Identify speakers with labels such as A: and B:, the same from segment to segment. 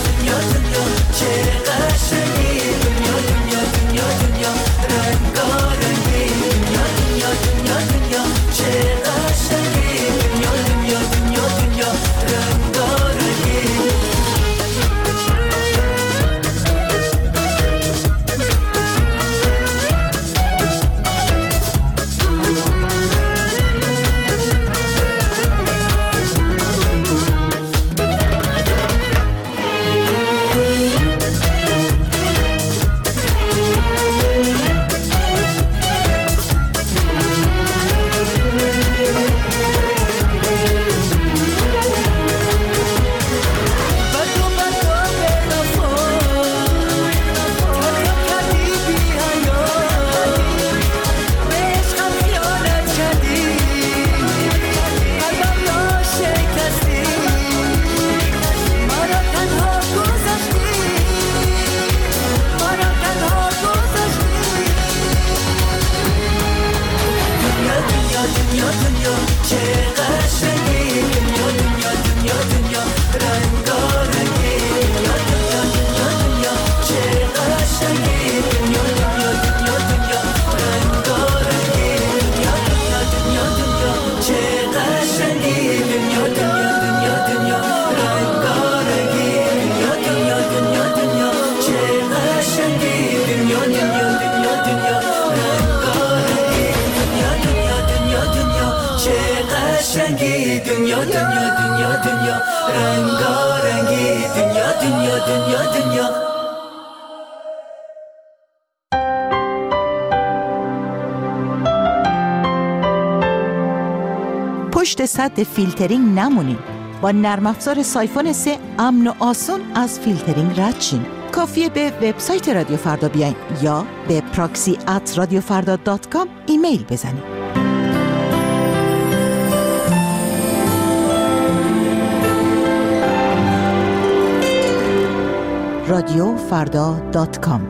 A: دنیا دنیا چه قشنگی، دنیا دنیا دنیا دنیا رنگارنگی، دنیا دنیا دنیا دنیا چه قشنگی، دنیا دنیا دنیا دنیا رنگارنگی. دنیا دنیا دنیا دنیا رنگارنگی، دنیا دنیا دنیا دنیا.
B: پشت سد فیلترینگ نمونین. با نرم افزار سایفون 3 امن و آسون از فیلترینگ رد شین. کافیه به وبسایت رادیو فردا بیاین یا به proxy@radiofarda.com ایمیل بزنین. radiofarda.com.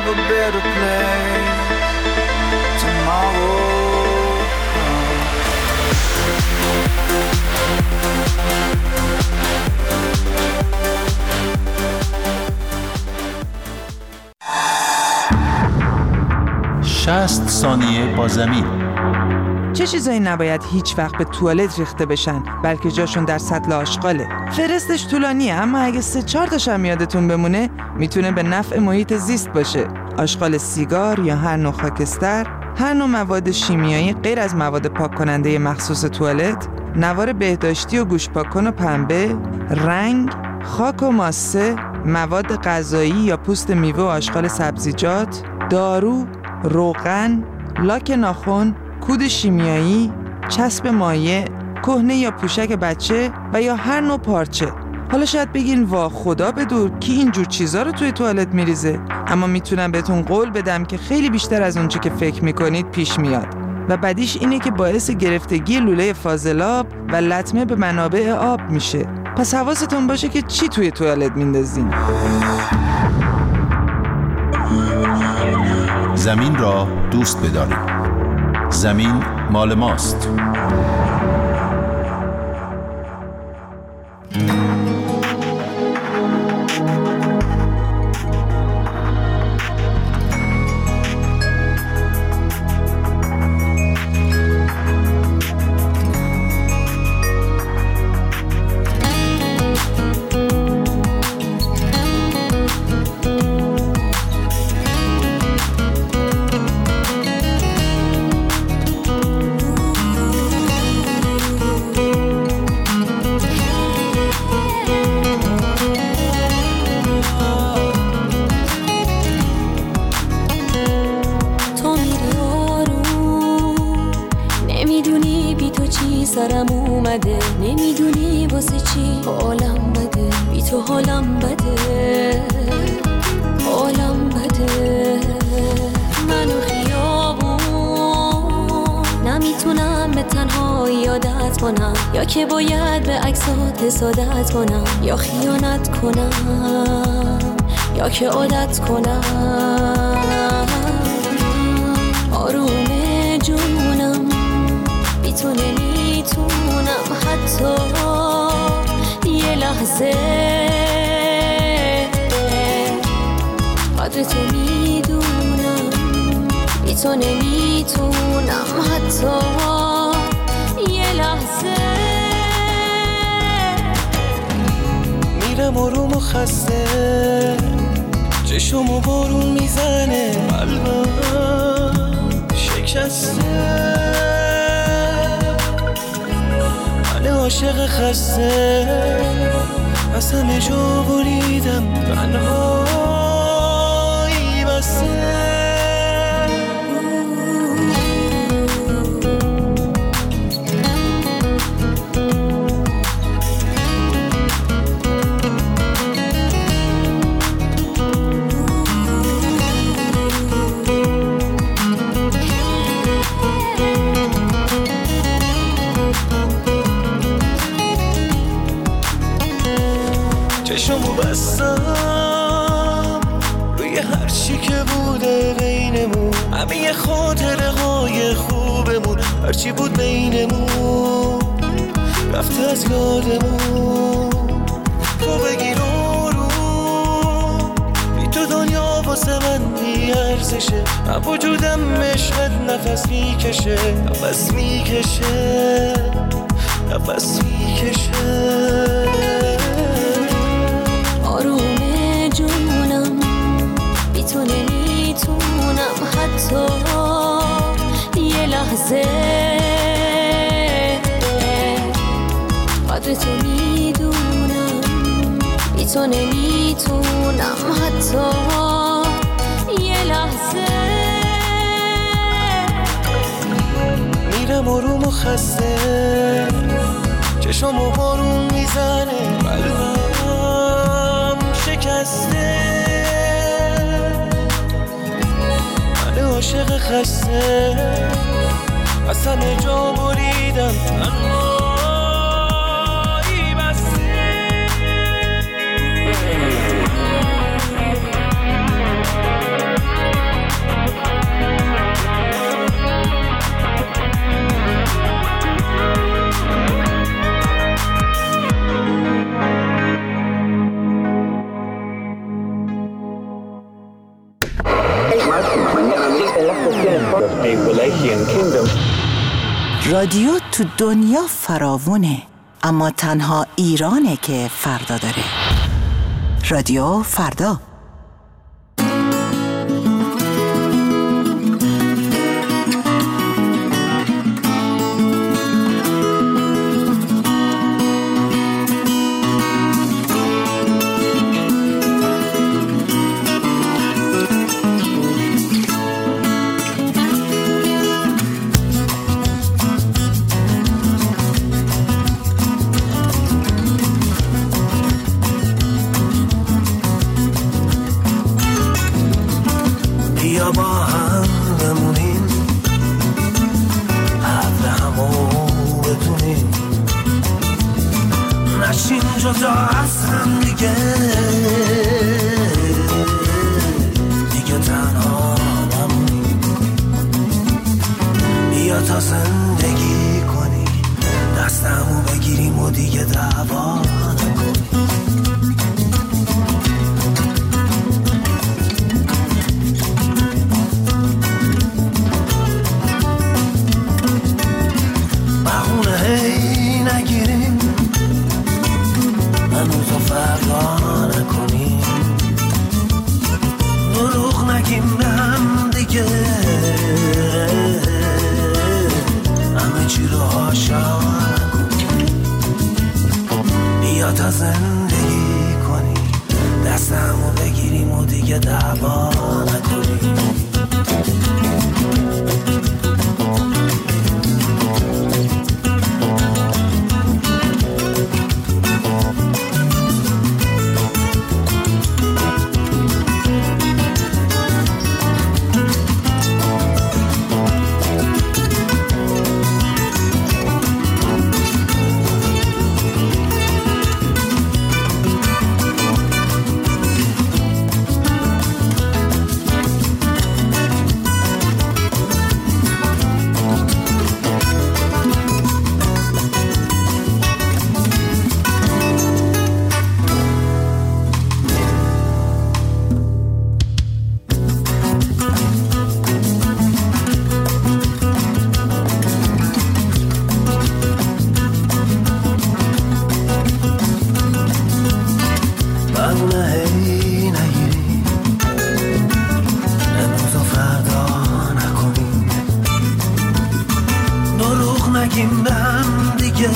C: a better place tomorrow.
D: شصت ثانیه با زمین.
E: چه چیزایی نباید هیچ وقت به توالت ریخته بشن بلکه جاشون در سطل آشغاله؟ فهرستش طولانیه، اما اگه 3-4 تاش هم یادتون بمونه میتونه به نفع محیط زیست باشه. آشغال سیگار یا هر نوع خاکستر، هر نوع مواد شیمیایی غیر از مواد پاک کننده مخصوص توالت، نوار بهداشتی و گوش پاک‌کن و پنبه، رنگ، خاک و ماسه، مواد غذایی یا پوست میوه و آشغال سبزیجات، دارو، روغن، لاک ناخن، کود شیمیایی، چسب مایع، کهنه یا پوشک بچه و یا هر نوع پارچه. حالا شاید بگین وا خدا بدور کی اینجور چیزا رو توی توالت میریزه، اما میتونم بهتون قول بدم که خیلی بیشتر از اونچه که فکر میکنید پیش میاد و بدیش اینه که باعث گرفتگی لوله فاضلاب و لطمه به منابع آب میشه. پس حواستون باشه که چی توی توالت میندازین.
D: زمین را دوست بدارید. زمین مال ماست.
F: سرم اومده، نمیدونی واسه چی حالم بده، بی تو حالم بده، حالم بده. منو خیابون نمیتونم به تنهایی عادت کنم، یا که باید به عکسات حسادت کنم، یا خیانت کنم، یا که عادت کنم. آروم جونم بی تو نمیتونم حتی یه لحظه، قدر تو میدونم، بی تو نمیتونم حتی یه لحظه.
C: میرم آروم و خسته، چشم و بارون میزنه، قلبم شکسته، من عاشق خسته، از همه جا بریدم، تنهایی بسته. چشمو بستم روی هر چی که بوده بینمون، همه خاطره های خوبمون، هرچی بود بینمون رفته از یادمون. تو بگیر آروم، بی تو دنیا واسه من بی ارزشه، من وجودم عشقت نفس میکشه، نفس میکشه، نفس میکشه.
F: آروم جونم بی تو نمیتونم حتی یه لحظه، قدر تو میدونم، بی تو نمیتونم حتی یه لحظه.
C: میرم آروم و خسته، چشم و بارون میزنه، قلبم شکسته، من عاشق خسته، از همه جا بریدم، تنهایی بسته.
B: رادیو تو دنیا فراوونه، اما تنها ایرانه که فردا داره. رادیو فردا.
C: بیا با هم بمونیم، حرف همو بتونیم، نشیم جدا از هم دیگه تنها نمونیم. بیا تا زندگی کنیم، دستمو بگیریم و دیگه دعوا نکنیم. نگیریم هنوز و فردا نکنیم، دروغ نگیم به هم دیگه، همه چی رو هاشا نکنیم. بیا تا زندگی کنیم، دستمو بگیریم و دیگه دعوا نکنیم. نگیم به هم دیگه،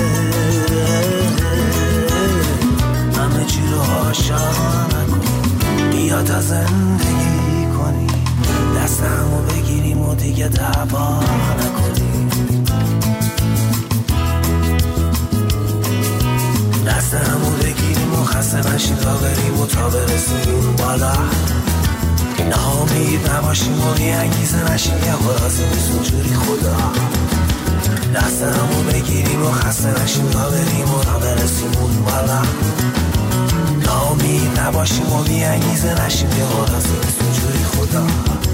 C: همه چی رو هاشا نکنیم. بیا تا زندگی کنیم، دستمو بگیریم و دیگه دعوا نکنیم. دستمو بگیریم و خسته نشیم تا بریم و تا برسیم بالا. ناامید نباشیم و بی انگیزه نشیم، یه خلاصه بسون جوری خدا. دستمو بگیریم و خسته نشیم تا بریم و تا برسیم اون بالا. ناامید نباشیم و بی انگیزه نشیم، یه خلاصه بسون جوری خدا.